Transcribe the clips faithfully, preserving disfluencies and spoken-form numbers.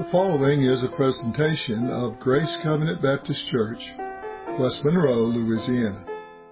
following is a presentation of Grace Covenant Baptist Church, West Monroe, Louisiana.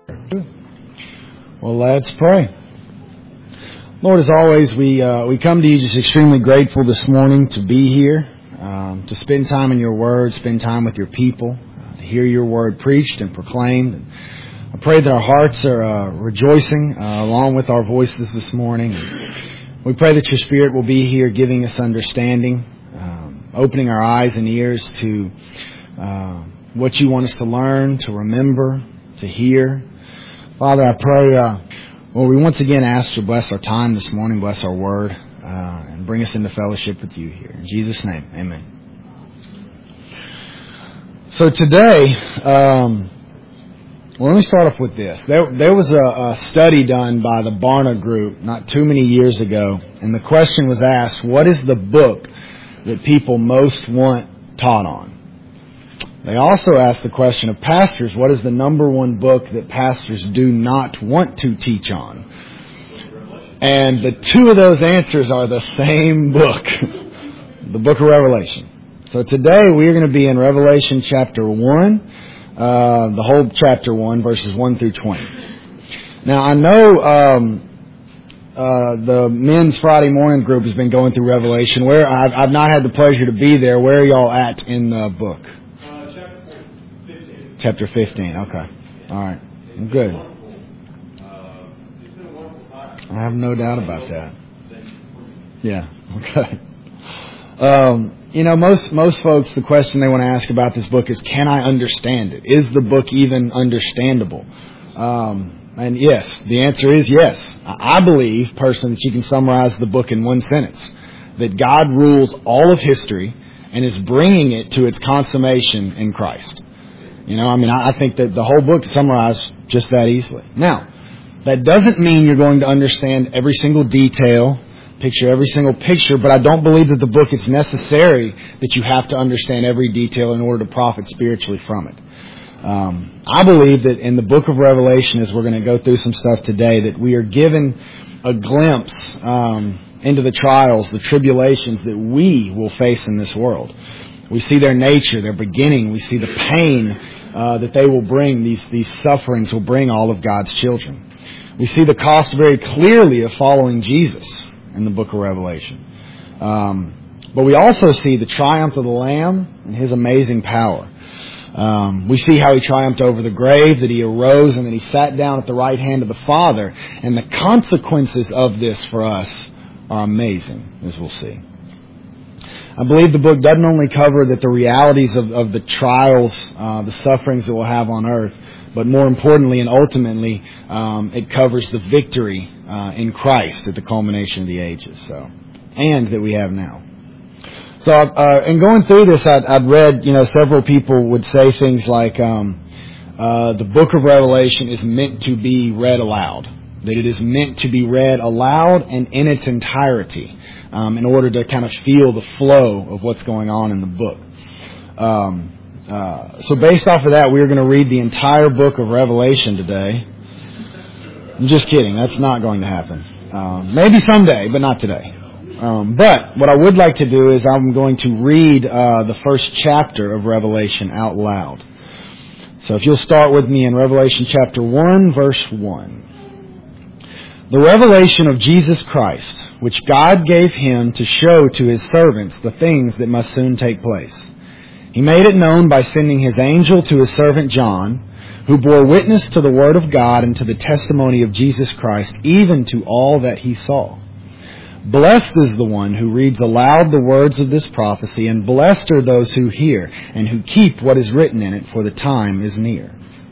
Well, let's pray. Lord, as always, we uh, we come to you just extremely grateful this morning to be here, um, to spend time in your word, spend time with your people, uh, to hear your word preached and proclaimed. I pray that our hearts are uh, rejoicing uh, along with our voices this morning. We pray that your Spirit will be here giving us understanding, um, opening our eyes and ears to uh, what you want us to learn, to remember, to hear. Father, I pray, uh, well, we once again ask to bless our time this morning, bless our word, uh, and bring us into fellowship with you here. In Jesus' name, amen. So today, um, well, let me start off with this. There, there was a, a study done by the Barna Group not too many years ago, and the question was asked, what is the book that people most want taught on? They also asked the question of pastors, what is the number one book that pastors do not want to teach on? And the two of those answers are the same book, the book of Revelation. So today we are going to be in Revelation chapter one. Uh, the whole chapter one, verses one through twenty. Now, I know um, uh, the men's Friday morning group has been going through Revelation. Where I've, I've not had the pleasure to be there. Where are y'all at in the book? Uh, chapter fifteen. Chapter fifteen. Okay. All right. Good. I have no doubt about that. Yeah. Okay. Um, you know, most most folks, the question they want to ask about this book is, can I understand it? Is the book even understandable? Um, and yes, the answer is yes. I believe, personally, that you can summarize the book in one sentence. That God rules all of history and is bringing it to its consummation in Christ. You know, I mean, I think that the whole book is summarized just that easily. Now, that doesn't mean you're going to understand every single detail, picture every single picture, but I don't believe that the book is necessary that you have to understand every detail in order to profit spiritually from it. Um, I believe that in the book of Revelation, as we're going to go through some stuff today, that we are given a glimpse um, into the trials, the tribulations that we will face in this world. We see their nature, their beginning. We see the pain uh, that they will bring. These, these sufferings will bring all of God's children. We see the cost very clearly of following Jesus in the book of Revelation. Um, but we also see the triumph of the Lamb and His amazing power. Um, we see how He triumphed over the grave, that He arose, and that He sat down at the right hand of the Father. And the consequences of this for us are amazing, as we'll see. I believe the book doesn't only cover that the realities of, of the trials, uh, the sufferings that we'll have on earth, but more importantly and ultimately, um, it covers the victory uh, in Christ at the culmination of the ages. So, and that we have now. So, uh, in going through this, I'd, I'd read, you know, several people would say things like, um, uh, the book of Revelation is meant to be read aloud. That it is meant to be read aloud and in its entirety, um, in order to kind of feel the flow of what's going on in the book. Um, Uh, so based off of that, we're going to read the entire book of Revelation today. I'm just kidding. That's not going to happen. Um, maybe someday, but not today. Um, but what I would like to do is I'm going to read uh, the first chapter of Revelation out loud. So if you'll start with me in Revelation chapter one, verse one. The revelation of Jesus Christ, which God gave Him to show to His servants the things that must soon take place. He made it known by sending His angel to His servant John, who bore witness to the Word of God and to the testimony of Jesus Christ, even to all that he saw. Blessed is the one who reads aloud the words of this prophecy, and blessed are those who hear and who keep what is written in it, for the time is near.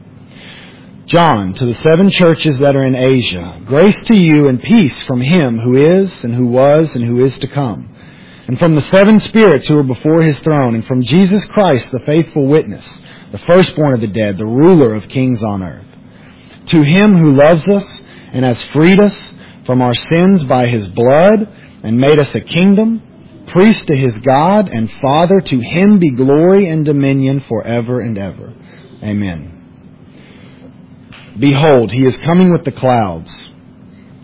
John, to the seven churches that are in Asia, grace to you and peace from Him who is, and who was, and who is to come, and from the seven spirits who are before His throne, and from Jesus Christ, the faithful witness, the firstborn of the dead, the ruler of kings on earth. To Him who loves us and has freed us from our sins by His blood and made us a kingdom, priest to His God and Father, to Him be glory and dominion forever and ever. Amen. Behold, He is coming with the clouds,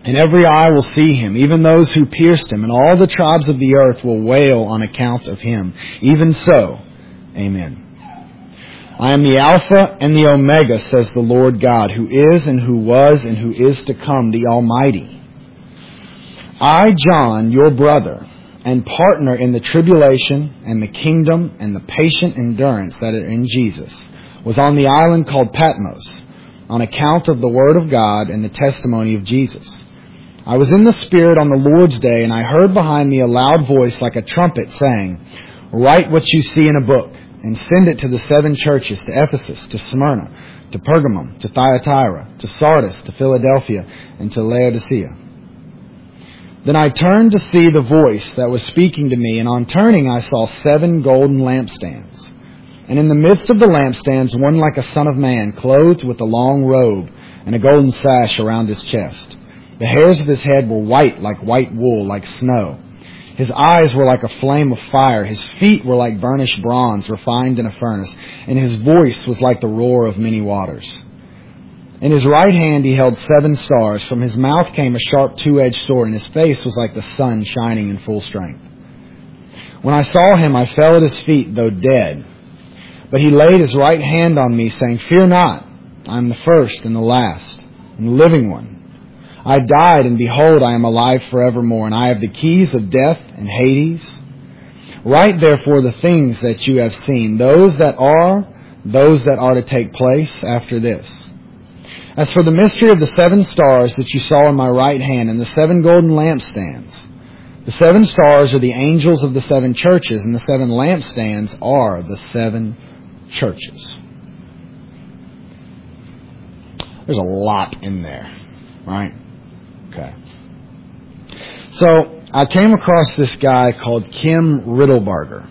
And every eye will see him, even those who pierced him, and all the tribes of the earth will wail on account of him. Even so, amen. I am the Alpha and the Omega, says the Lord God, who is and who was and who is to come, the Almighty. I, John, your brother, and partner in the tribulation and the kingdom and the patient endurance that are in Jesus, was on the island called Patmos, on account of the word of God and the testimony of Jesus. I was in the Spirit on the Lord's day, and I heard behind me a loud voice like a trumpet saying, "Write what you see in a book, and send it to the seven churches, to Ephesus, to Smyrna, to Pergamum, to Thyatira, to Sardis, to Philadelphia, and to Laodicea." Then I turned to see the voice that was speaking to me, and on turning I saw seven golden lampstands. And in the midst of the lampstands, one like a son of man, clothed with a long robe and a golden sash around his chest. The hairs of his head were white like white wool, like snow. His eyes were like a flame of fire. His feet were like burnished bronze refined in a furnace. And his voice was like the roar of many waters. In his right hand he held seven stars. From his mouth came a sharp two-edged sword, and his face was like the sun shining in full strength. When I saw him, I fell at his feet, though dead. But he laid his right hand on me, saying, "Fear not, I am the first and the last, and the living one. I died, and behold, I am alive forevermore, and I have the keys of death and Hades. Write therefore the things that you have seen, those that are, those that are to take place after this. As for the mystery of the seven stars that you saw in my right hand, and the seven golden lampstands, the seven stars are the angels of the seven churches, and the seven lampstands are the seven churches." There's a lot in there, right? Okay. So I came across this guy called Kim Riddlebarger.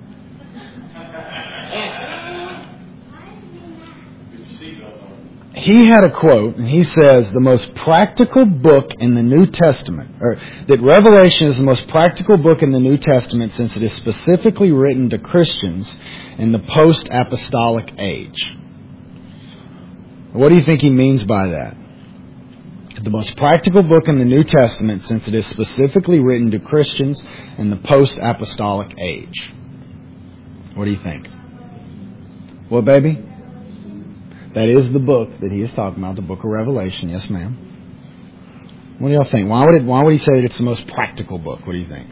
He had a quote, and he says the most practical book in the New Testament, or that Revelation is the most practical book in the New Testament since it is specifically written to Christians in the post-apostolic age. What do you think he means by that? The most practical book in the New Testament since it is specifically written to Christians in the post-apostolic age. What do you think? What, baby? That is the book that he is talking about, the book of Revelation. Yes, ma'am. What do y'all think? Why would it, why would he say that it's the most practical book? What do you think?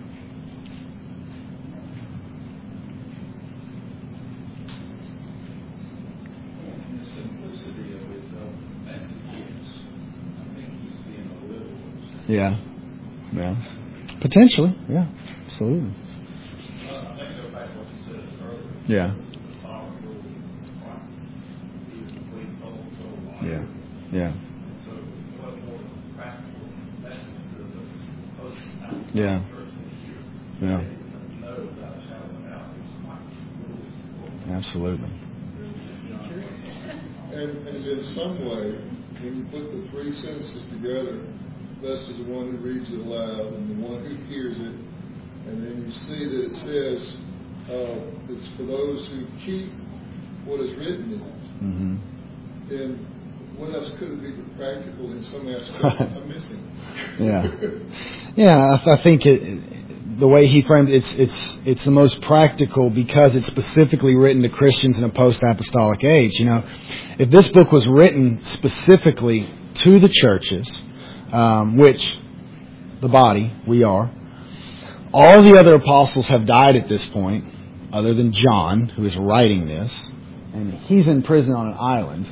Yeah. Yeah. Potentially. Yeah. Absolutely. Yeah. Yeah. Yeah. Yeah. Yeah. Absolutely. And, and in some way, when you put the three sentences together, blessed is the one who reads it aloud and the one who hears it, and then you see that it says uh, it's for those who keep what is written in it. Mm-hmm. Then what else could it be but practical in some aspect I'm missing? Yeah, yeah. I, I think it, the way he framed it, it's it's it's the most practical because it's specifically written to Christians in a post-apostolic age. You know, if this book was written specifically to the churches, um, which the body we are, all the other apostles have died at this point, other than John, who is writing this, and he's in prison on an island.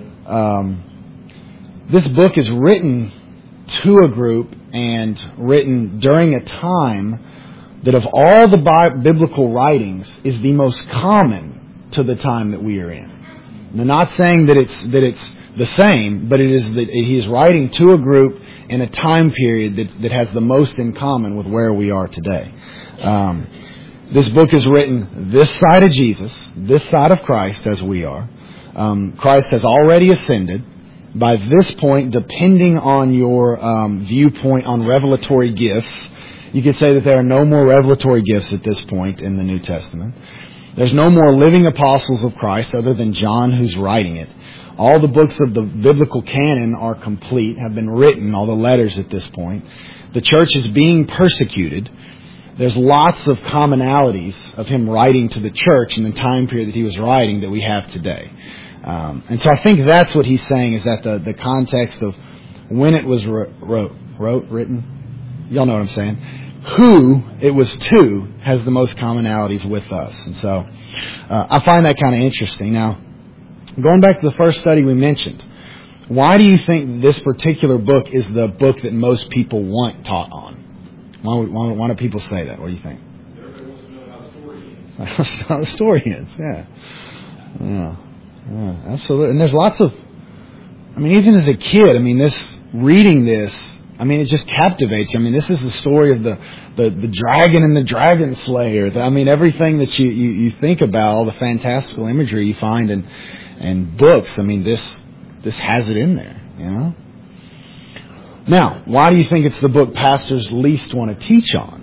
Um, this book is written to a group and written during a time that of all the bi- biblical writings is the most common to the time that we are in. They're not saying that it's that it's the same, but it is that he is writing to a group in a time period that, that has the most in common with where we are today. Um, this book is written this side of Jesus, this side of Christ as we are. Um, Christ has already ascended. By this point, depending on your um, viewpoint on revelatory gifts, you could say that there are no more revelatory gifts at this point in the New Testament. There's no more living apostles of Christ other than John who's writing it. All the books of the biblical canon are complete, have been written, all the letters at this point. The church is being persecuted. There's lots of commonalities of him writing to the church in the time period that he was writing that we have today. Um, and so I think that's what he's saying, is that the, the context of when it was wrote, wrote, wrote, written, y'all know what I'm saying, who it was to has the most commonalities with us. And so uh, I find that kind of interesting. Now, going back to the first study we mentioned, why do you think this particular book is the book that most people want taught on? Why, why, why do people say that? What do you think? Everybody wants to know how the story ends. That's how the story ends, yeah. Yeah. Yeah, absolutely. And there's lots of, I mean, even as a kid, I mean, this, reading this, I mean, it just captivates you. I mean, this is the story of the, the, the dragon and the dragon slayer. I mean, everything that you, you, you think about, all the fantastical imagery you find in, in books, I mean, this, this has it in there, you know? Now, why do you think it's the book pastors least want to teach on?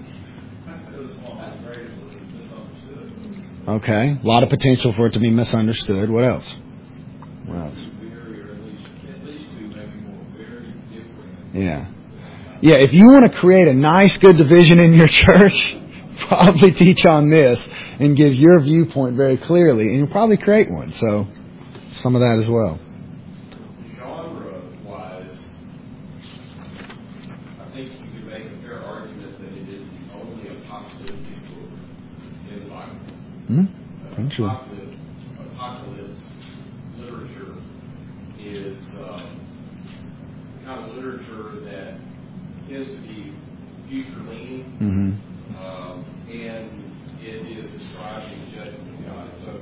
Okay. A lot of potential for it to be misunderstood. What else? What else? Yeah. Yeah, if you want to create a nice, good division in your church, probably teach on this and give your viewpoint very clearly, and you'll probably create one. So, some of that as well. Genre-wise, I think you could make a fair argument that it is the only apocalyptic book in the Bible. Hmm? True. Apocalypse, apocalypse literature is um, the kind of literature that tends to be future-leaning, Mm-hmm. um, and it is describing the judgment of God. So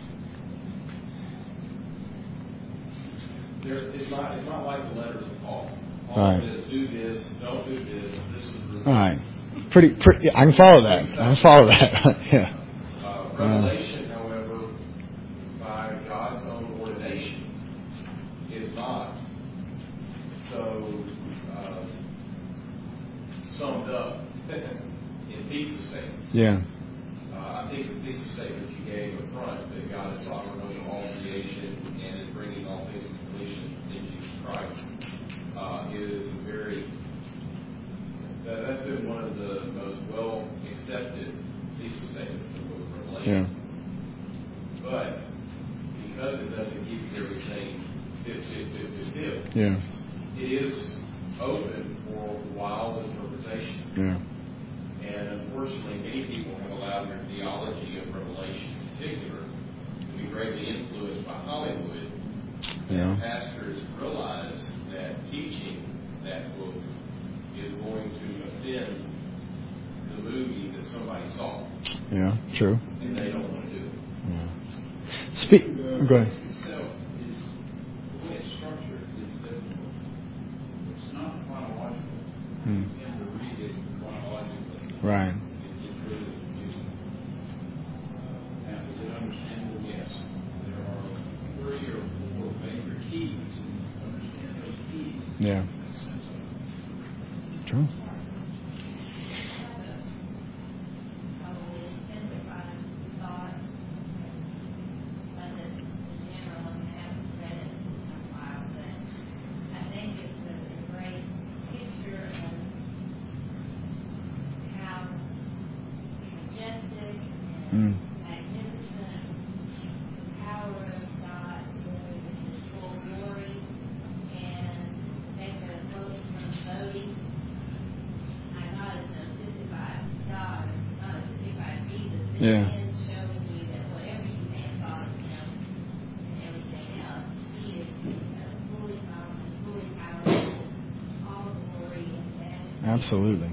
there, it's not it's not like the letters of Paul. Paul Right. says, "Do this, don't do this. This is the result." All right. Pretty, pretty, I can follow that. I can follow that. Yeah. Uh, Revelation, however, by God's own ordination, is not so uh, summed up in thesis statements. Yeah. Uh, I think the thesis statement you gave up front, that God is sovereign over all creation and is bringing all things to completion in Jesus Christ, uh, is a very, that, that's been one of the most well accepted thesis statements in the book of Revelation. Yeah. But because it doesn't give you everything fit, fit, fit, fit, fit, Yeah. it is open for wild interpretation. Yeah. And unfortunately, many people have allowed their theology of Revelation in particular to be greatly influenced by Hollywood. Yeah. And pastors realize that teaching that book is going to offend the movie that somebody saw. Yeah. True. And they don't want to do it. Yeah. Speak. Go ahead. Itself is, the way it's structured is difficult. It's not chronological. Hmm. You have to read it chronologically. Right. It gets really confusing. Now, is it understandable? Yes. There are three or four major keys. Understand those keys. Yeah. Makes sense of it. True. Mm. Yeah. Absolutely.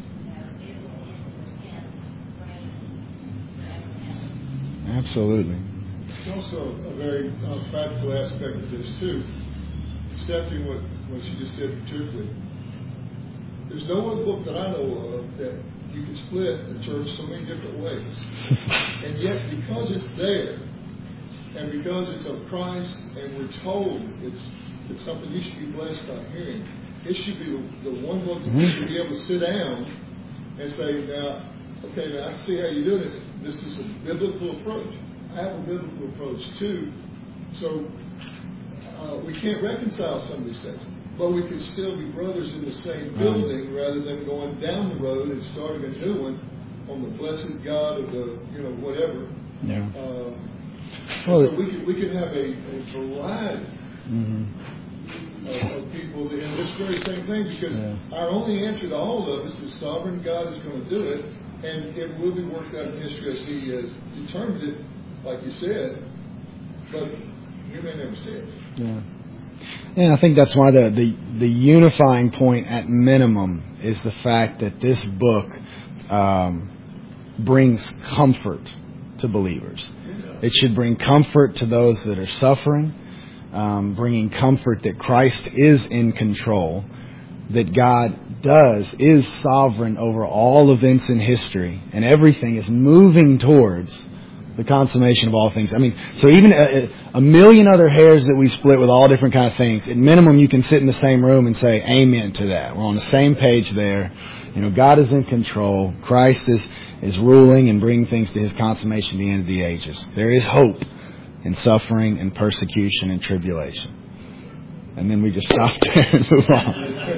Absolutely. There's also a very uh, practical aspect of this too. Accepting what, what she just said particularly. There's no one book that I know of that you can split the church so many different ways. And yet because it's there, and because it's of Christ, and we're told it's it's something you should be blessed by hearing, it should be the, the one book that you should be able to sit down and say, now, okay, now I see how you do this. This is a biblical approach. I have a biblical approach too. So uh, we can't reconcile some of these things. But we can still be brothers in the same building rather than going down the road and starting a new one on the blessed God of the, you know, whatever. Yeah. Uh, well, so we can, we can have a, a variety mm-hmm. of, of people in this very same thing, because yeah. our only answer to all of us is sovereign God is going to do it, and it will be worked out in history as He has determined it, like you said, but you may never see it. Yeah. And I think that's why the, the, the unifying point at minimum is the fact that this book um, brings comfort to believers. It should bring comfort to those that are suffering, um, bringing comfort that Christ is in control, that God does, is sovereign over all events in history, and everything is moving towards the consummation of all things. I mean, so even a, a million other hairs that we split with all different kind of things, at minimum you can sit in the same room and say amen to that. We're on the same page there. You know, God is in control. Christ is, is ruling and bringing things to His consummation at the end of the ages. There is hope in suffering and persecution and tribulation. And then we just stop there and move on.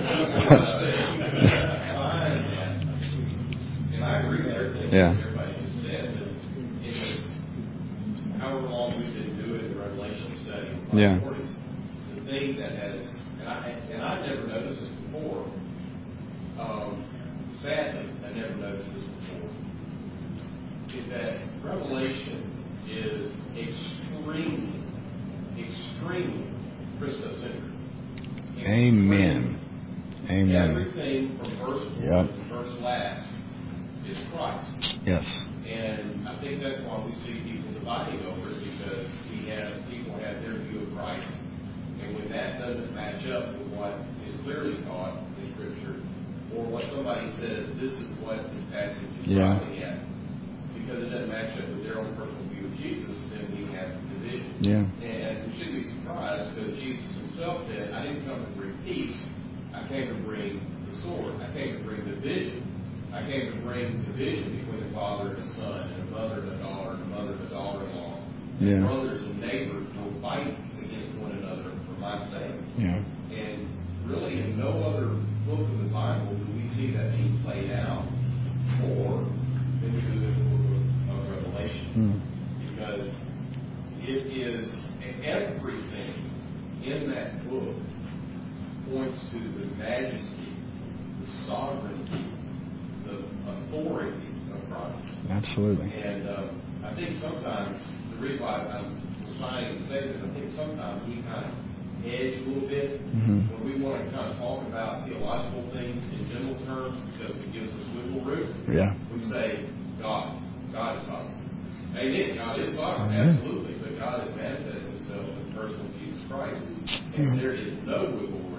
And I agree with everything Yeah. everybody just said. But it's however long we've been doing the Revelation study, Yeah. the thing that has, and I and I never noticed this before. Um, sadly, I never noticed this before. Is that Revelation is extremely, extremely Christocentric. Amen. Amen. Everything from verse one Yep. to verse last is Christ. Yes. And I think that's why we see people dividing over it, because he has people have their view of Christ. And when that doesn't match up with what is clearly taught in Scripture, or what somebody says, this is what the passage is Yeah. driving at, because it doesn't match up with their own personal view of Jesus, then we have division. Yeah. And we shouldn't be surprised, because Jesus himself said, I didn't come to bring peace, I came to bring the sword. I came to bring division. I came to bring division between the father and the son, and a mother and a daughter, and a mother and a daughter-in-law. Yeah. And brothers and neighbors will fight against one another for my sake. Yeah. And really, in no other book of the Bible do we see that being played out more than we do in the book of, of Revelation. Mm. Because it is everything in that book points to the majesty, the sovereignty, the authority of Christ. Absolutely. And um, I think sometimes, the reason why I was finding to say this, I think sometimes we kind of edge a little bit Mm-hmm. when we want to kind of talk about theological things in general terms, because it gives us wiggle room. Yeah. We say, God, God is sovereign. Amen. God is sovereign, Amen. absolutely. But God has manifested Himself in the person of Jesus Christ. And Mm-hmm. there is no wiggle room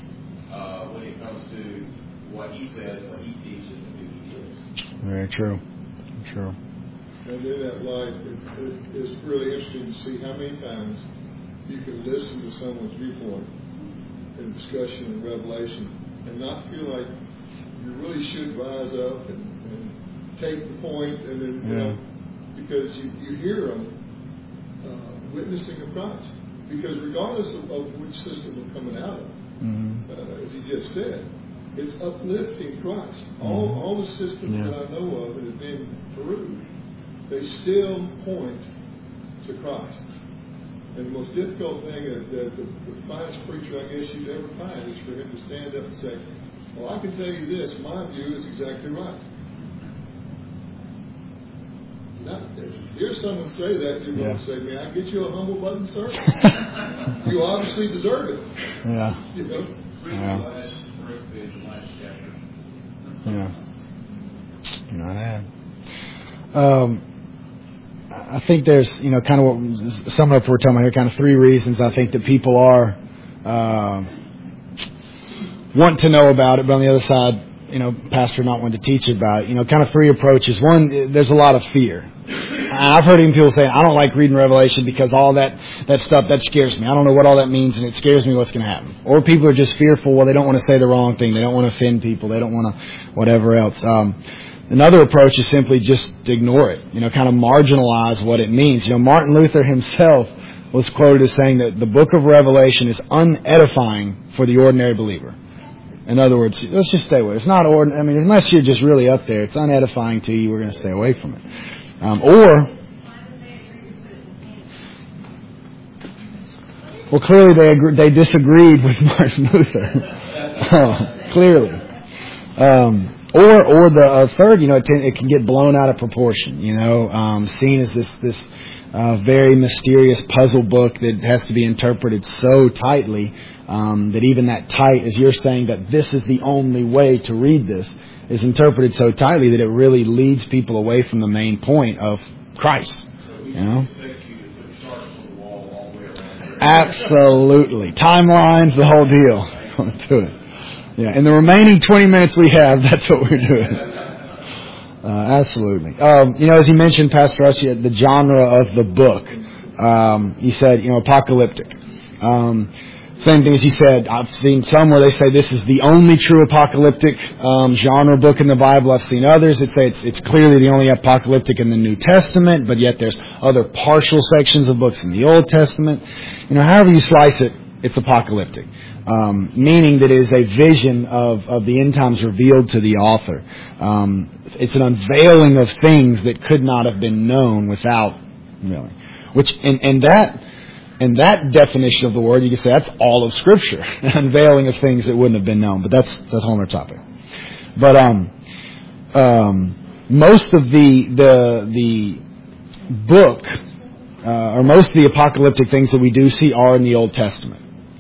uh, when it comes to what He says, what He teaches, and who He is. Very true. True. And in that light, it, it, it's really interesting to see how many times you can listen to someone's viewpoint in a discussion in Revelation and not feel like you really should rise up and, and take the point, and then, you Yeah. know, because you, you hear them uh, witnessing of Christ. Because regardless of, of which system we're coming out of, Mm-hmm. uh, as he just said, it's uplifting Christ. All Mm-hmm. all the systems Yeah. that I know of that have been perused, they still point to Christ. And the most difficult thing that, that the, the finest preacher I guess you'd ever find is for him to stand up and say, well, I can tell you this, my view is exactly right. Now, if you hear someone say that, you're Yeah. going to say, may I get you a humble button, sir? You obviously deserve it. Yeah. You know? Read Yeah. the last verse in the last chapter. Yeah. Not bad. Um, I think there's, you know, kind of what some of what we're talking about here, kind of three reasons I think that people are uh, want to know about it, but on the other side, you know, pastor not wanting to teach about it. You know, kind of three approaches. One, there's a lot of fear. I've heard even people say, I don't like reading Revelation because all that, that stuff, that scares me. I don't know what all that means, and it scares me what's going to happen. Or people are just fearful. Well, they don't want to say the wrong thing. They don't want to offend people. They don't want to whatever else. Um, another approach is simply just ignore it. You know, kind of marginalize what it means. You know, Martin Luther himself was quoted as saying that the book of Revelation is unedifying for the ordinary believer. In other words, let's just stay away. It's not ordinary. I mean, unless you're just really up there, it's unedifying to you. We're going to stay away from it. Um, or, well, clearly they agree, they disagreed with Martin Luther. Oh, clearly. Um, or, or the uh, third, you know, it, t- it can get blown out of proportion. You know, um, seen as this this uh, very mysterious puzzle book that has to be interpreted so tightly. Um, that even that tight, as you're saying, that this is the only way to read this, is interpreted so tightly that it really leads people away from the main point of Christ. You know? Absolutely. Timelines, the whole deal. Going to do it. Yeah. In the remaining twenty minutes we have, that's what we're doing. Uh, absolutely. Um, you know, as you mentioned, Pastor Rusty, the genre of the book, um, you said, you know, apocalyptic. Um, Same thing as you said, I've seen some where they say this is the only true apocalyptic um, genre book in the Bible. I've seen others that say it's, it's clearly the only apocalyptic in the New Testament, but yet there's other partial sections of books in the Old Testament. You know, however you slice it, it's apocalyptic, um, meaning that it is a vision of, of the end times revealed to the author. Um, it's an unveiling of things that could not have been known without, really. Which, and, and that... And that definition of the word, you can say that's all of Scripture, an unveiling of things that wouldn't have been known. But that's that's a whole other topic. But um, um, most of the the the book, uh, or most of the apocalyptic things that we do see are in the Old Testament.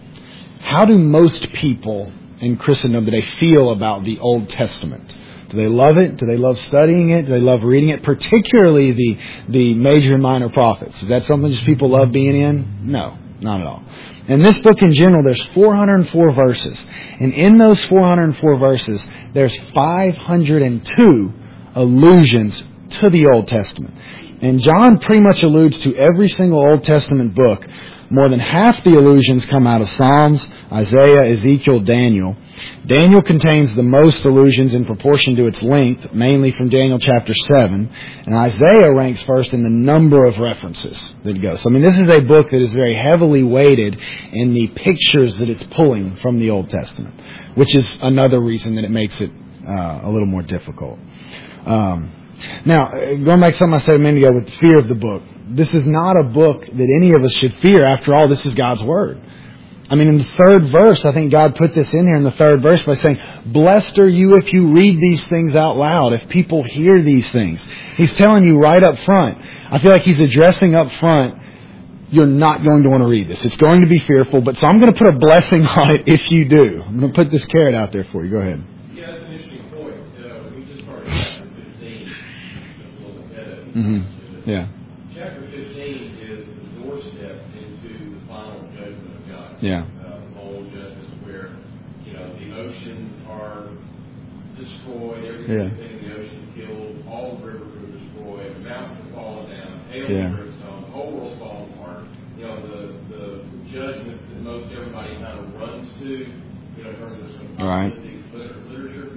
How do most people in Christendom, do they feel about the Old Testament? Do they love it? Do they love studying it? Do they love reading it? Particularly the the major and minor prophets. Is that something just people love being in? No, not at all. In this book in general, there's four hundred four verses. And in those four hundred four verses, there's five hundred two allusions to the Old Testament. And John pretty much alludes to every single Old Testament book. More than half the allusions come out of Psalms, Isaiah, Ezekiel, Daniel. Daniel contains the most allusions in proportion to its length, mainly from Daniel chapter seven. And Isaiah ranks first in the number of references that go. So, I mean, this is a book that is very heavily weighted in the pictures that it's pulling from the Old Testament, which is another reason that it makes it uh, a little more difficult. Um, now, going back to something I said a minute ago with the fear of the book. This is not a book that any of us should fear. After all, this is God's Word. I mean, in the third verse, I think God put this in here in the third verse by saying, blessed are you if you read these things out loud, if people hear these things. He's telling you right up front. I feel like He's addressing up front, you're not going to want to read this. It's going to be fearful, but so I'm going to put a blessing on it if you do. I'm going to put this carrot out there for you. Go ahead. Yeah, that's an interesting point. Uh, we just started chapter fifteen, a little ahead of you. Mm-hmm. Yeah. Chapter fifteen is the doorstep into the final judgment of God. Yeah. Uh, the whole judgment where, you know, the oceans are destroyed, everything Yeah. in the ocean's killed, all the rivers are destroyed, the mountains are falling down, hail Yeah. and brimstone, the whole world's falling apart. You know, the, the judgments that most everybody kind of runs to, you know, in terms of some Right. literature.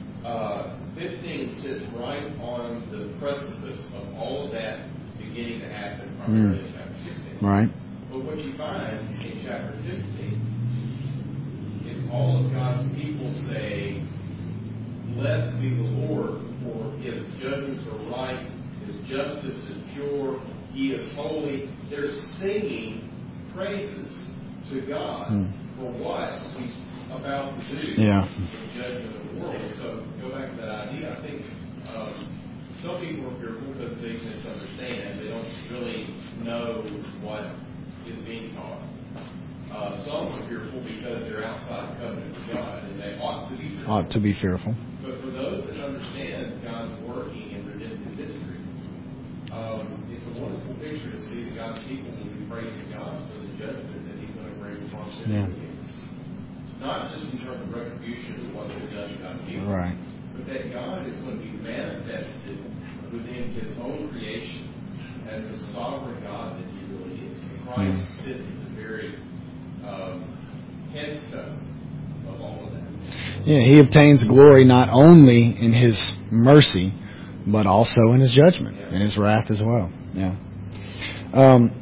Uh, fifteen sits right on the precipice of all of that beginning to happen primarily mm. in chapter sixteen. Right. But what you find in chapter fifteen is all of God's people say, blessed be the Lord, for His judgments are right, His justice is pure, He is holy. They're singing praises to God mm. for what He's about to do yeah. in the judgment of the world. So go back to that idea. I think um, some people are fearful because they misunderstand. They don't really know what is being taught. Uh, some are fearful because they're outside the covenant of God, and they ought to be fearful. Ought to be fearful. But for those that understand God's working in redemptive history, um, it's a wonderful picture to see that God's people will be praising God for the judgment that He's going to bring upon sin Yeah. against. Not just in terms of retribution of what they've done to God's people, Right. but that God is going to be manifested within His own creation as the sovereign God that He really is. And Christ mm. sits at the very um, headstone of all of that. Yeah, He obtains glory not only in His mercy, but also in His judgment, yeah. in His wrath as well. Yeah. Um,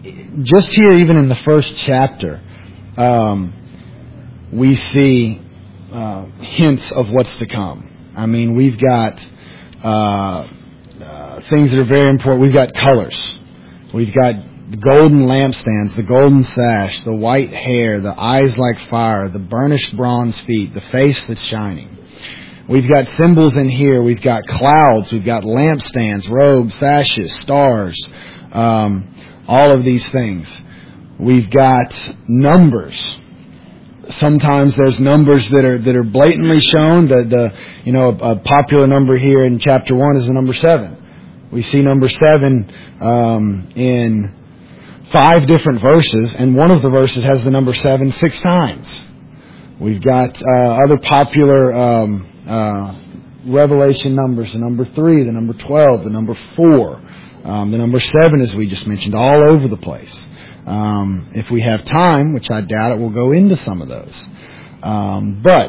just here, even in the first chapter, um, we see uh, hints of what's to come. I mean, we've got uh, uh, things that are very important. We've got colors. We've got the golden lampstands, the golden sash, the white hair, the eyes like fire, the burnished bronze feet, the face that's shining. We've got symbols in here. We've got clouds. We've got lampstands, robes, sashes, stars, um, all of these things. We've got numbers. Sometimes there's numbers that are that are blatantly shown. The the you know a, a popular number here in chapter one is the number seven. We see number seven um, in five different verses, and one of the verses has the number seven six times. We've got uh, other popular um, uh, Revelation numbers: the number three, the number twelve, the number four, um, the number seven, as we just mentioned, all over the place. Um, if we have time, which I doubt it, we'll go into some of those. Um, but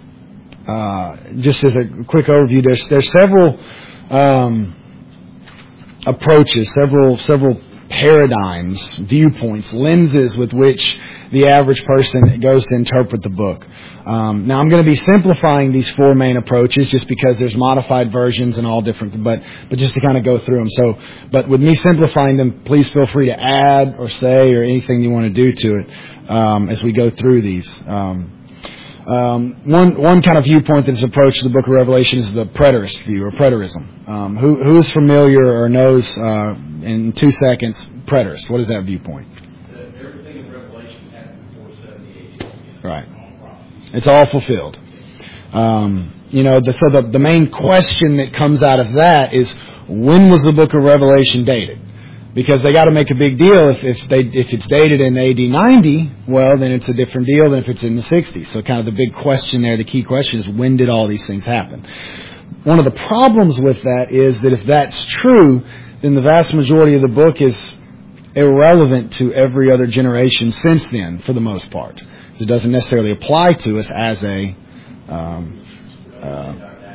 uh, just as a quick overview, there's there's several um, approaches, several several paradigms, viewpoints, lenses with which the average person goes to interpret the book. Um, now, I'm going to be simplifying these four main approaches just because there's modified versions and all different, but but just to kind of go through them. So, but with me simplifying them, please feel free to add or say or anything you want to do to it um, as we go through these. Um, um, one one kind of viewpoint that's approached the book of Revelation is the preterist view or preterism. Um, who who is familiar or knows uh, in two seconds preterist? What is that viewpoint? Everything in Revelation happened before seventy A D. Right. It's all fulfilled. Um, you know, the, so the, the main question that comes out of that is, when was the book of Revelation dated? Because they got to make a big deal. If, if they if it's dated in A D ninety, well, then it's a different deal than if it's in the sixties. So kind of the big question there, the key question is, when did all these things happen? One of the problems with that is that if that's true, then the vast majority of the book is irrelevant to every other generation since then, for the most part. It doesn't necessarily apply to us as a um, uh,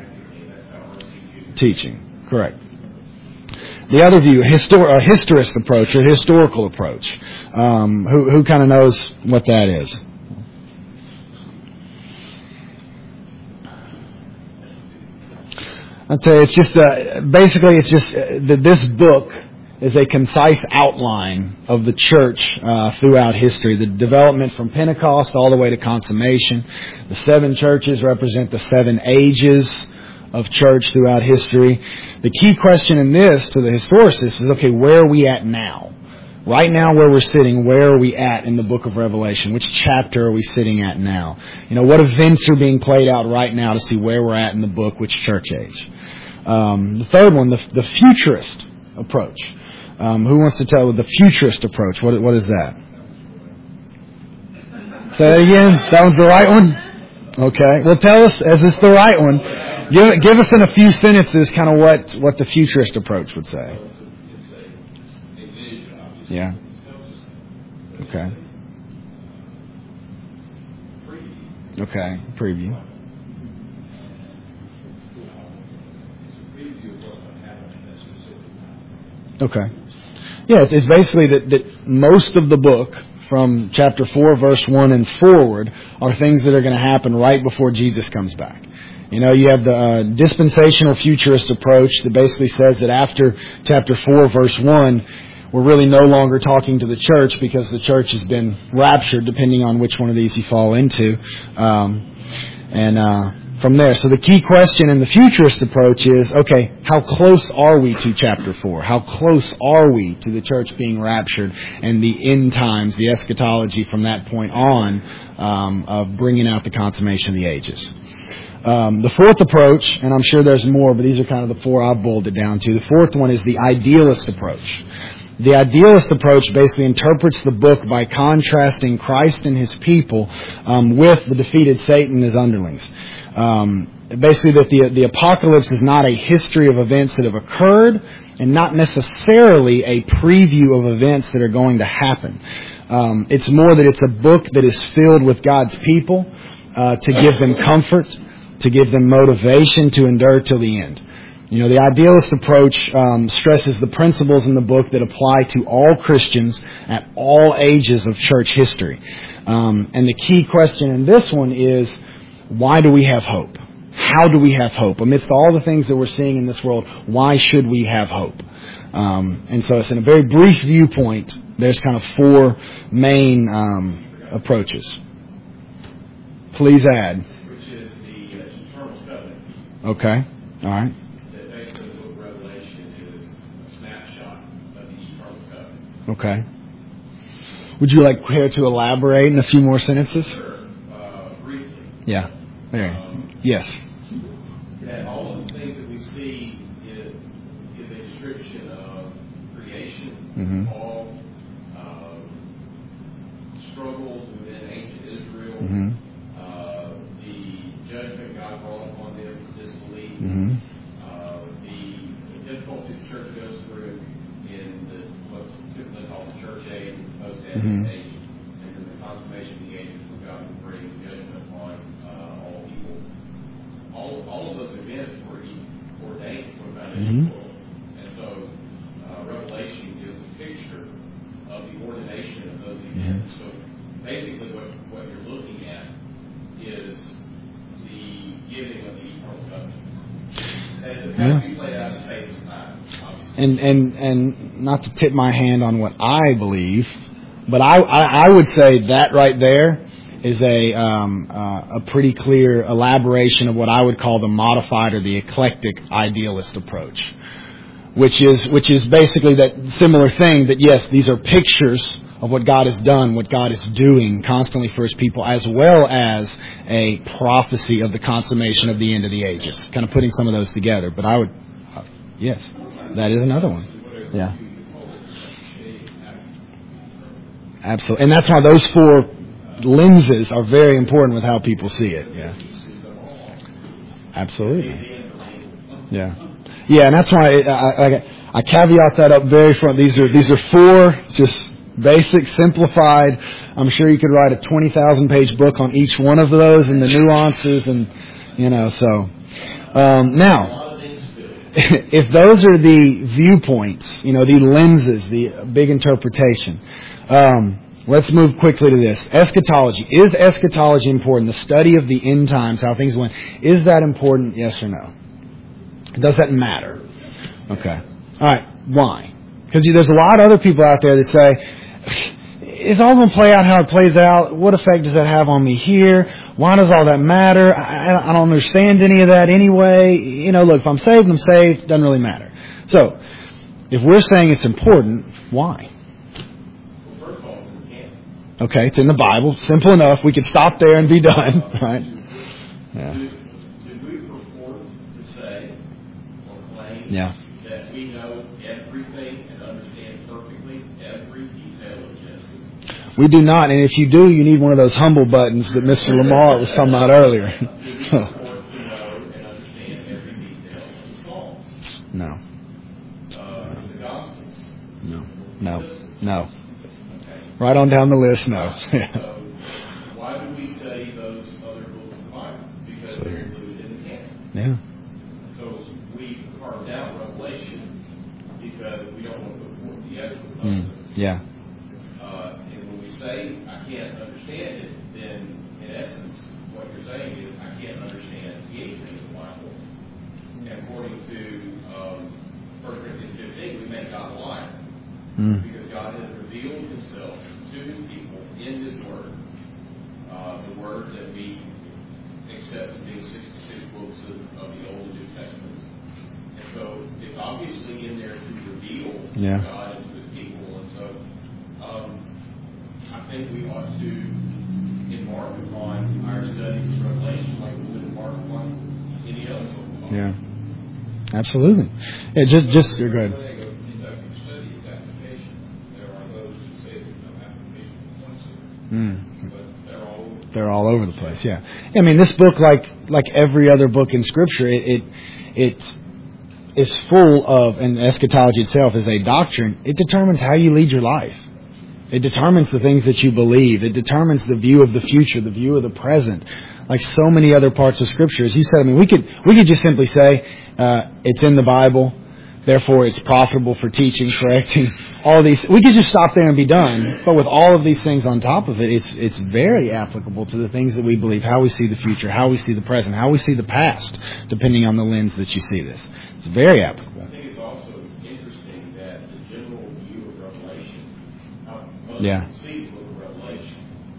teaching. Correct. The other view, histor- a historist approach, or historical approach. Um, who who kind of knows what that is? I'll tell you, it's just uh, basically it's just uh, that this book is a concise outline of the church uh, throughout history. The development from Pentecost all the way to consummation. The seven churches represent the seven ages of church throughout history. The key question in this to the historicist is, okay, where are we at now? Right now where we're sitting, where are we at in the book of Revelation? Which chapter are we sitting at now? You know, what events are being played out right now to see where we're at in the book, which church age? Um, the third one, the, the futurist approach. Um, who wants to tell the futurist approach? What what is that? Say that again. That was the right one? Okay. Well, tell us, as it's the right one, give, give us in a few sentences kind of what, what the futurist approach would say. Yeah. Okay. Okay. Preview. Okay. Yeah, it's basically that, that most of the book, from chapter four, verse one and forward, are things that are going to happen right before Jesus comes back. You know, you have the uh, dispensational futurist approach that basically says that after chapter four, verse one, we're really no longer talking to the church because the church has been raptured, depending on which one of these you fall into. Um, and uh From there. So the key question in the futurist approach is, okay, how close are we to chapter four? How close are we to the church being raptured and the end times, the eschatology from that point on um, of bringing out the consummation of the ages? Um, the fourth approach, and I'm sure there's more, but these are kind of the four I've boiled it down to. The fourth one is the idealist approach. The idealist approach basically interprets the book by contrasting Christ and His people um, with the defeated Satan and his underlings. Um, basically that the the apocalypse is not a history of events that have occurred and not necessarily a preview of events that are going to happen. Um, it's more that it's a book that is filled with God's people uh, to give them comfort, to give them motivation to endure till the end. You know, the idealist approach um, stresses the principles in the book that apply to all Christians at all ages of church history. Um, and the key question in this one is, why do we have hope? How do we have hope? Amidst all the things that we're seeing in this world, why should we have hope? Um, and so it's in a very brief viewpoint, there's kind of four main um, approaches. Please add. Which is the uh, eternal covenant. Okay. All right. That basically the book of Revelation is a snapshot of the eternal covenant. Okay. Would you like care to elaborate in a few more sentences? Sure. Uh, briefly. Yeah. There. Um, Yes. That all of the things that we see is, is a description of creation, Mm-hmm. fall, uh, struggles within ancient Israel, Mm-hmm. uh, the judgment God brought upon them for disbelief, Mm-hmm. uh, the, the difficulty the church goes through in the what's typically called the church age, post-Advent Mhm. age, and then the consummation of the ages where God will bring judgment upon uh, all people. All, all of those events were ordained for the foundation of the world. And so uh, Revelation gives a picture of the ordination of those events. So basically what, what you're looking at is the giving of the eternal covenant. And it has to be played out in space and time, obviously. And and and not to tip my hand on what I believe, but I I, I would say that right there is a um, uh, a pretty clear elaboration of what I would call the modified or the eclectic idealist approach, which is which is basically that similar thing that yes, these are pictures of what God has done, what God is doing constantly for His people, as well as a prophecy of the consummation of the end of the ages. Kind of putting some of those together. But I would, uh, yes, that is another one. Yeah. Absolutely. And that's why those four lenses are very important with how people see it. Yeah. Absolutely. Yeah. Yeah, and that's why I, I, I caveat that up very front. These are these are four just basic, simplified. I'm sure you could write a twenty thousand page book on each one of those and the nuances, and you know. So um, now, if those are the viewpoints, you know, the lenses, the big interpretation. Um, Let's move quickly to this. Eschatology. Is eschatology important? The study of the end times, how things went. Is that important? Yes or no? Does that matter? Okay. All right. Why? Because there's a lot of other people out there that say, it's all going to play out how it plays out. What effect does that have on me here? Why does all that matter? I, I don't understand any of that anyway. You know, look, if I'm saved, I'm saved. It doesn't really matter. So, if we're saying it's important, why? Okay, it's in the Bible. Simple enough. We could stop there and be done, right? Yeah. Do, do we purport to say or claim yeah. that we know everything and understand perfectly every detail of Genesis? We do not, and if you do, you need one of those humble buttons that Mister Lamar was talking about earlier. Do we purport to know and understand every detail of the Psalms? No. Uh, the Gospels? No. No. No. Okay. Right on down the list, no. So, why do we study those other books of the Bible? Because they're included in the canon. Yeah. So we carved out Revelation because we don't want to put forth the extra. Mm. Yeah. Uh, and when we say I can't understand it, then in essence, what you're saying is I can't understand anything in the Bible. And according to um, First Corinthians fifteen, we make God a liar. Mm. Because God has revealed Himself to His people in His Word, uh, the Word that we accept as being sixty-six books of, of the Old and New Testaments. And so it's obviously in there to reveal yeah. God and to His people. And so um, I think we ought to embark upon our studies of Revelation like we would embark upon any other book. Yeah. Absolutely. Yeah, just, just, go ahead. Mm. They're all over the place. Yeah, I mean, this book, like like every other book in Scripture, it it, it is full of, and eschatology itself is a doctrine. It determines how you lead your life. It determines the things that you believe. It determines the view of the future, the view of the present. like so many other parts of Scripture. As you said, I mean, we could we could just simply say uh, it's in the Bible, therefore it's profitable for teaching, correcting, all these. We could just stop there and be done. But with all of these things on top of it, it's it's very applicable to the things that we believe, how we see the future, how we see the present, how we see the past, depending on the lens that you see this. It's very applicable. I think it's also interesting that the general view of Revelation, how most Yeah. people see the book of Revelation,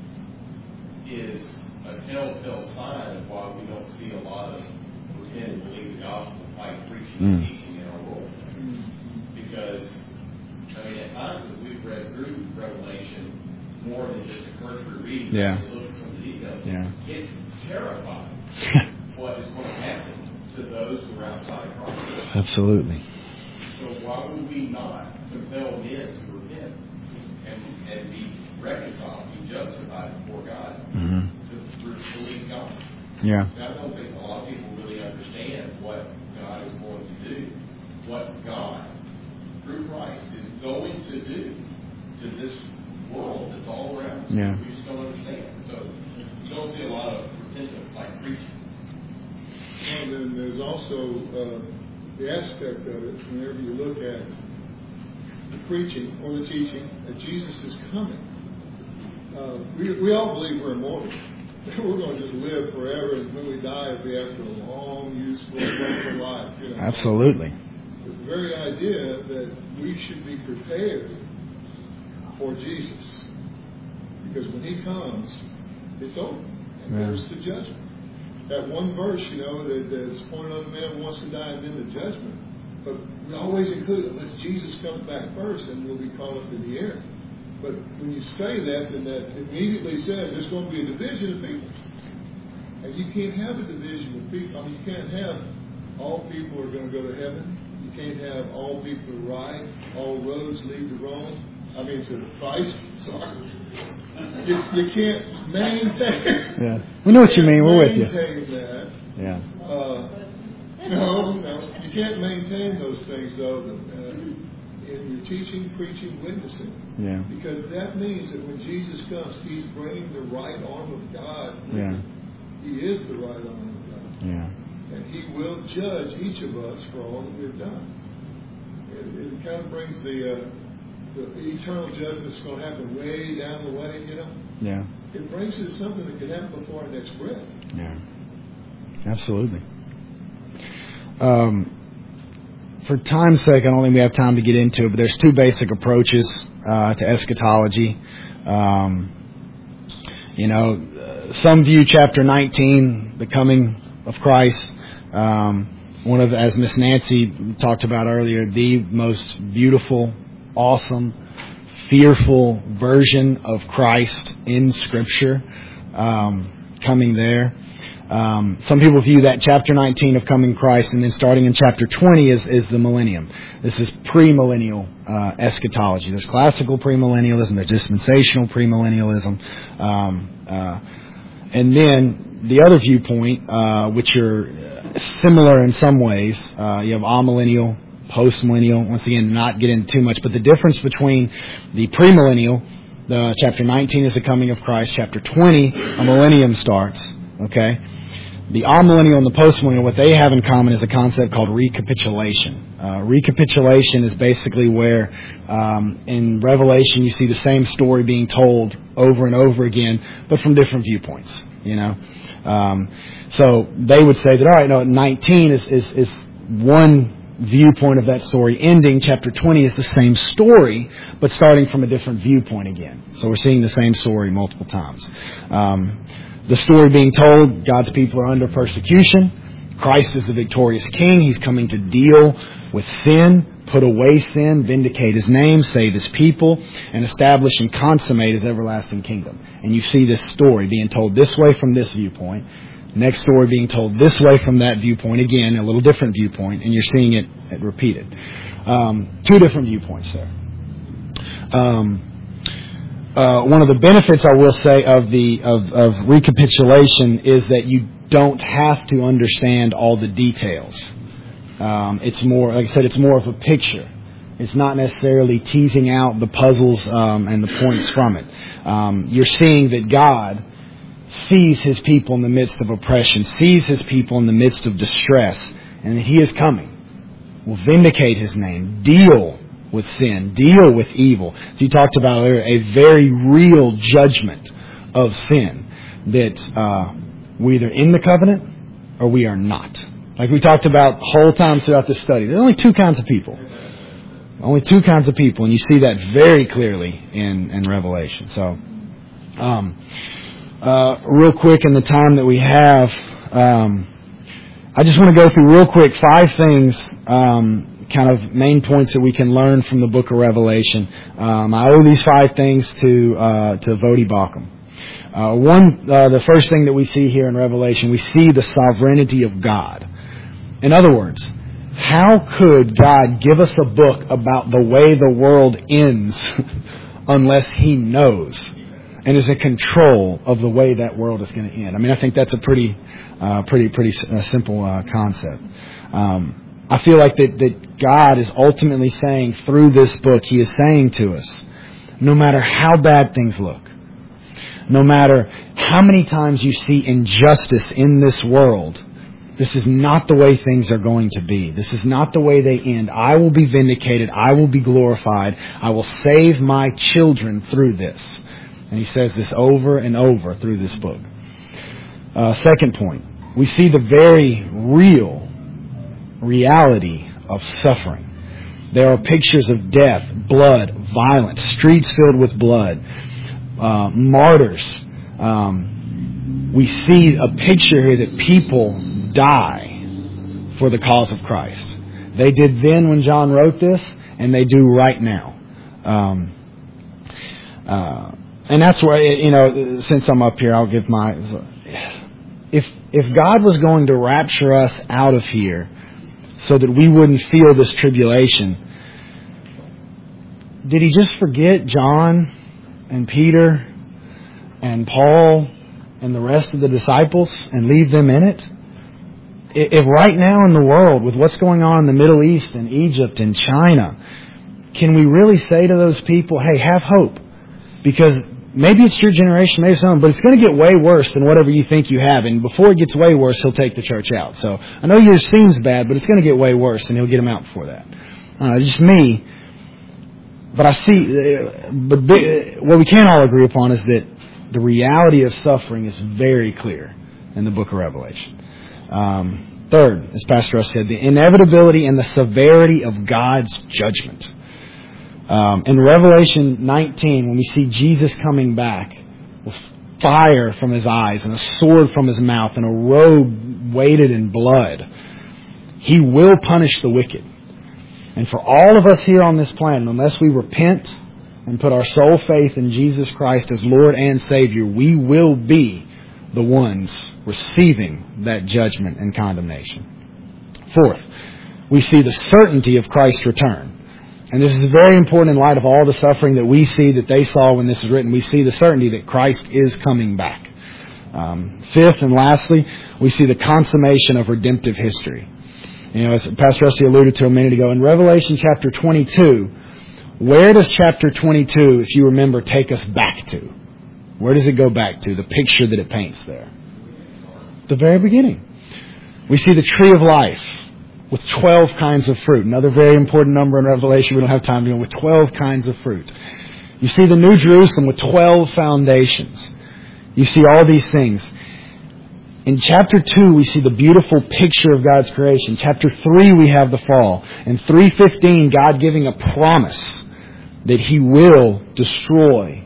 is a telltale sign of why we don't see a lot of repent and believe the gospel like preaching and Mm. teaching in our world. Because, I mean, at times as we've read through Revelation more than just a cursory reading, Yeah. we look at some of the details, Yeah. it's terrifying what is going to happen to those who are outside of Christ. Absolutely. So why would we not compel men to repent and, and be reconciled, be justified before God Mm-hmm. to, to believe God? Yeah. I don't think a lot of people really understand what God is going to do, what God, through Christ, is going to do to this world that's all around us. Yeah. We just don't understand. So you don't see a lot of repentance like preaching. And then there's also uh, the aspect of it, whenever you look at the preaching or the teaching that Jesus is coming. Uh, we, we all believe we're immortal. We're going to just live forever, and when we die, it'll be after a long, useful, wonderful life. You know? Absolutely. The very idea that we should be prepared for Jesus. Because when He comes, it's over. And Yeah. there's the judgment. That one verse, you know, that, that's pointed on the man who wants to die and then the judgment. But we always include it, unless Jesus comes back first, and we'll be caught up in the air. But when you say that, then that immediately says there's going to be a division of people. And you can't have a division of people. I mean, you can't have all people are going to go to heaven. You can't have all people are right. All roads lead to Rome. I mean, to Christ. Sorry. You, you can't maintain. Yeah. We know what you mean. We're with you. Maintain that. Yeah. Uh, no, no. You can't maintain those things, though, uh, in your teaching, preaching, witnessing. Yeah. Because that means that when Jesus comes, He's bringing the right arm of God. Yeah. He is the right arm of God. Yeah. And He will judge each of us for all that we've done. It, it kind of brings the, uh, the eternal judgment that's going to happen way down the way, you know. Yeah. It brings it to something that can happen before our next breath. Yeah. Absolutely. Um, for time's sake, I don't think we have time to get into it, but there's two basic approaches uh, to eschatology. Um, you know, uh, some view chapter nineteen, the coming of Christ, um, one of, as Miss Nancy talked about earlier, the most beautiful, awesome, fearful version of Christ in Scripture, um, coming there. Um, some people view that chapter nineteen of coming Christ, and then starting in chapter twenty is, is the millennium. This is premillennial uh, eschatology. There's classical premillennialism, there's dispensational premillennialism, um, uh, and then the other viewpoint, uh, which are similar in some ways. Uh, you have amillennial, postmillennial. Once again, not get into too much, but the difference between the premillennial, the chapter nineteen is the coming of Christ. Chapter twenty, a millennium starts. Okay, the amillennial and the postmillennial, what they have in common is a concept called recapitulation. Uh, recapitulation is basically where um, in Revelation you see the same story being told over and over again, but from different viewpoints. You know, um, so they would say that all right, no, nineteen is is, is one viewpoint of that story ending. Chapter twenty is the same story, but starting from a different viewpoint again. So we're seeing the same story multiple times. Um, The story being told, God's people are under persecution. Christ is the victorious King. He's coming to deal with sin, put away sin, vindicate His name, save His people, and establish and consummate His everlasting kingdom. And you see this story being told this way from this viewpoint. Next story being told this way from that viewpoint. Again, a little different viewpoint. And you're seeing it, it repeated. Um, two different viewpoints there. Um... Uh, one of the benefits, I will say, of the of, of recapitulation is that you don't have to understand all the details. Um, it's more, like I said, it's more of a picture. It's not necessarily teasing out the puzzles um, and the points from it. Um, you're seeing that God sees His people in the midst of oppression, sees His people in the midst of distress, and that He is coming, will vindicate His name, deal with sin, deal with evil. So you talked about earlier, a very real judgment of sin, that uh, we're either in the covenant or we are not. Like we talked about the whole time throughout this study. There's only two kinds of people. Only two kinds of people, and you see that very clearly in, in Revelation. So, um, uh, real quick in the time that we have, um, I just want to go through real quick five things, um, kind of main points that we can learn from the book of Revelation. Um, I owe these five things to uh, to Voddie Baucham. Uh, one, uh, the first thing that we see here in Revelation, we see the sovereignty of God. In other words, how could God give us a book about the way the world ends unless He knows and is in control of the way that world is going to end? I mean, I think that's a pretty, uh, pretty, pretty uh, simple uh, concept. Um, I feel like that, that God is ultimately saying through this book, He is saying to us, no matter how bad things look, no matter how many times you see injustice in this world, this is not the way things are going to be. This is not the way they end. I will be vindicated. I will be glorified. I will save my children through this. And He says this over and over through this book. Uh, second point, we see the very real reality of suffering. There are pictures of death, blood, violence, streets filled with blood. Uh, martyrs. Um, we see a picture here that people die for the cause of Christ. They did then when John wrote this, and they do right now. Um, uh, and that's where, you know, since I'm up here, I'll give my... If, if God was going to rapture us out of here so that we wouldn't feel this tribulation, did He just forget John and Peter and Paul and the rest of the disciples and leave them in it? If right now in the world, with what's going on in the Middle East and Egypt and China, can we really say to those people, hey, have hope? Because maybe it's your generation, maybe it's someone, but it's going to get way worse than whatever you think you have. And before it gets way worse, He'll take the church out. So I know yours seems bad, but it's going to get way worse, and He'll get them out before that. Uh, it's just me. But I see, uh, but what we can all agree upon is that the reality of suffering is very clear in the book of Revelation. Um, third, as Pastor Russ said, the inevitability and the severity of God's judgment. Um, in Revelation nineteen, when we see Jesus coming back with fire from His eyes and a sword from His mouth and a robe weighted in blood, He will punish the wicked. And for all of us here on this planet, unless we repent and put our sole faith in Jesus Christ as Lord and Savior, we will be the ones receiving that judgment and condemnation. Fourth, we see the certainty of Christ's return. And this is very important in light of all the suffering that we see that they saw when this is written. We see the certainty that Christ is coming back. Um, fifth and lastly, we see the consummation of redemptive history. You know, as Pastor Rusty alluded to a minute ago, in Revelation chapter twenty-two, where does chapter twenty-two, if you remember, take us back to? Where does it go back to? The picture that it paints there. The very beginning. We see the tree of life with twelve kinds of fruit. Another very important number in Revelation. We don't have time to go with twelve kinds of fruit. You see the New Jerusalem with twelve foundations. You see all these things. In chapter two, we see the beautiful picture of God's creation. Chapter three, we have the fall. In three fifteen, God giving a promise that He will destroy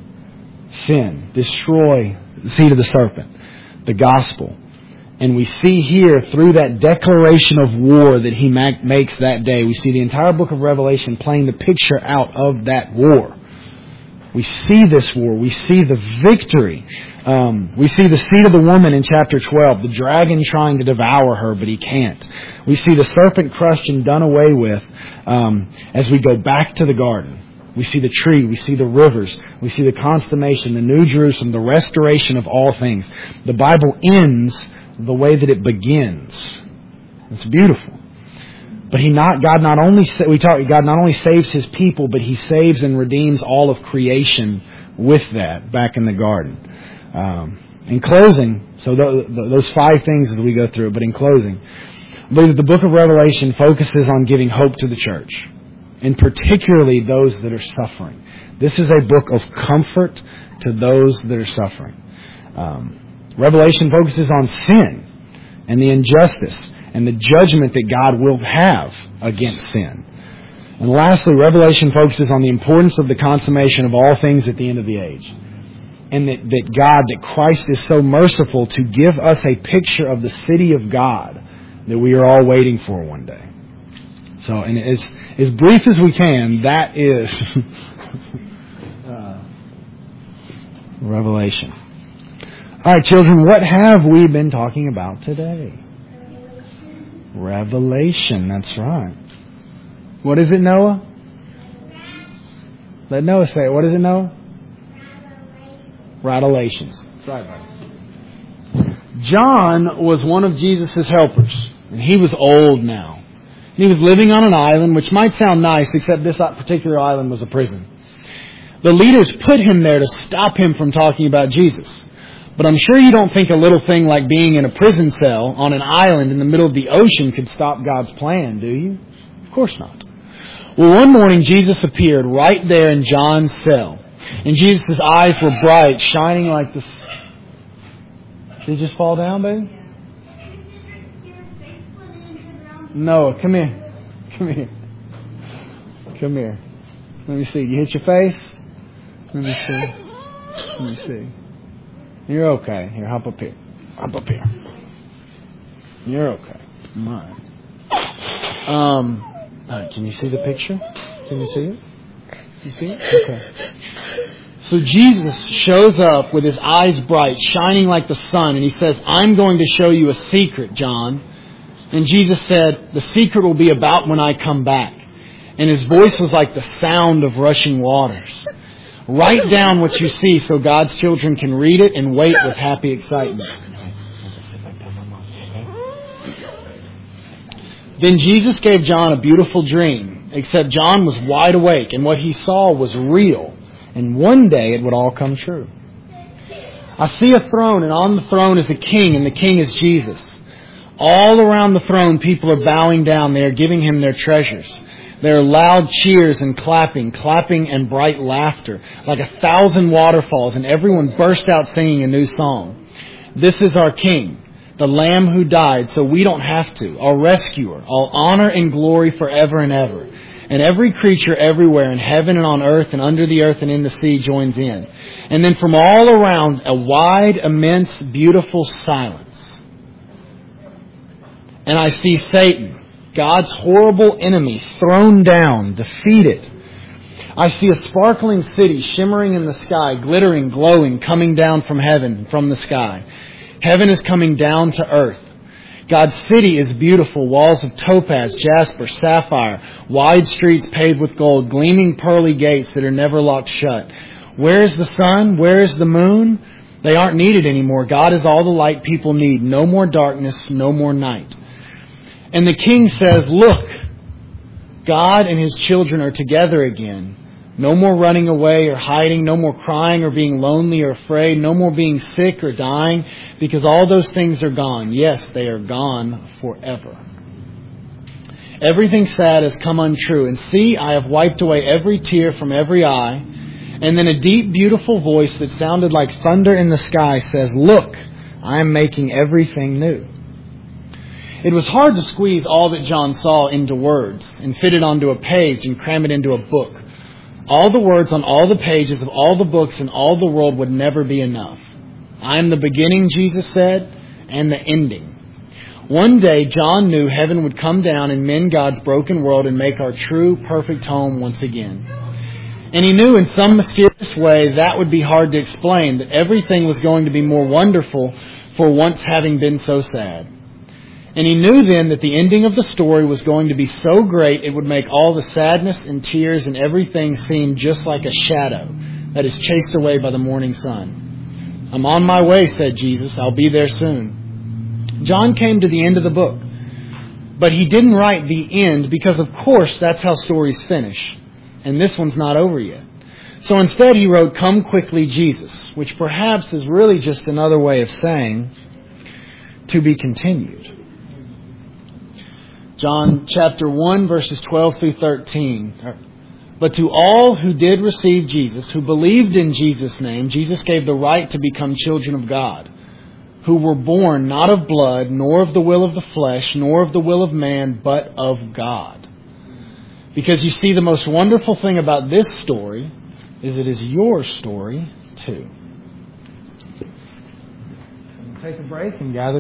sin, destroy the seed of the serpent, the gospel. And we see here, through that declaration of war that He makes that day, we see the entire book of Revelation playing the picture out of that war. We see this war. We see the victory. Um, we see the seed of the woman in chapter twelve, the dragon trying to devour her, but he can't. We see the serpent crushed and done away with um, as we go back to the garden. We see the tree. We see the rivers. We see the consummation, the New Jerusalem, the restoration of all things. The Bible ends the way that it begins. It's beautiful. But he not God not only we talk God not only saves His people, but He saves and redeems all of creation with that back in the garden. Um, In closing, so th- th- those five things as we go through it, but in closing, I believe that the book of Revelation focuses on giving hope to the church, and particularly those that are suffering. This is a book of comfort to those that are suffering. Um, Revelation focuses on sin and the injustice and the judgment that God will have against sin. And lastly, Revelation focuses on the importance of the consummation of all things at the end of the age. And that, that God, that Christ is so merciful to give us a picture of the city of God that we are all waiting for one day. So, and as, as brief as we can, that is uh, Revelation. All right, children, what have we been talking about today? Revelation, that's right. What is it, Noah? Let Noah say it. What is it, Noah? Revelations. That's right, buddy. John was one of Jesus' helpers, and he was old now. He was living on an island, which might sound nice, except this particular island was a prison. The leaders put him there to stop him from talking about Jesus. But I'm sure you don't think a little thing like being in a prison cell on an island in the middle of the ocean could stop God's plan, do you? Of course not. Well, one morning Jesus appeared right there in John's cell. And Jesus' eyes were bright, shining like the... Did you just fall down, baby? Noah, come here. Come here. Come here. Let me see. You hit your face? Let me see. Let me see. You're okay. Here, hop up here. Hop up here. You're okay. All right. Um, uh, can you see the picture? Can you see it? You see it? Okay. So Jesus shows up with his eyes bright, shining like the sun, and he says, I'm going to show you a secret, John. And Jesus said, the secret will be about when I come back. And his voice was like the sound of rushing waters. Write down what you see so God's children can read it and wait with happy excitement. Then Jesus gave John a beautiful dream, except John was wide awake and what he saw was real. And one day it would all come true. I see a throne, and on the throne is a king, and the king is Jesus. All around the throne people are bowing down. They are giving him their treasures. There are loud cheers and clapping, clapping and bright laughter, like a thousand waterfalls, and everyone burst out singing a new song. This is our King, the Lamb who died so we don't have to, our rescuer, all honor and glory forever and ever. And every creature everywhere in heaven and on earth and under the earth and in the sea joins in. And then from all around, a wide, immense, beautiful silence. And I see Satan, God's horrible enemy, thrown down, defeated. I see a sparkling city shimmering in the sky, glittering, glowing, coming down from heaven, from the sky. Heaven is coming down to earth. God's city is beautiful, walls of topaz, jasper, sapphire, wide streets paved with gold, gleaming pearly gates that are never locked shut. Where is the sun? Where is the moon? They aren't needed anymore. God is all the light people need. No more darkness, no more night. And the king says, look, God and his children are together again. No more running away or hiding. No more crying or being lonely or afraid. No more being sick or dying, because all those things are gone. Yes, they are gone forever. Everything sad has come untrue. And see, I have wiped away every tear from every eye. And then a deep, beautiful voice that sounded like thunder in the sky says, look, I am making everything new. It was hard to squeeze all that John saw into words and fit it onto a page and cram it into a book. All the words on all the pages of all the books in all the world would never be enough. I am the beginning, Jesus said, and the ending. One day, John knew heaven would come down and mend God's broken world and make our true, perfect home once again. And he knew in some mysterious way that would be hard to explain, that everything was going to be more wonderful for once having been so sad. And he knew then that the ending of the story was going to be so great it would make all the sadness and tears and everything seem just like a shadow that is chased away by the morning sun. I'm on my way, said Jesus. I'll be there soon. John came to the end of the book. But he didn't write the end because, of course, that's how stories finish. And this one's not over yet. So instead he wrote, "Come quickly, Jesus," which perhaps is really just another way of saying, "to be continued." John chapter one, verses twelve through thirteen. "But to all who did receive Jesus, who believed in Jesus' name, Jesus gave the right to become children of God, who were born not of blood, nor of the will of the flesh, nor of the will of man, but of God." Because you see, the most wonderful thing about this story is it is your story too. Take a break and gather.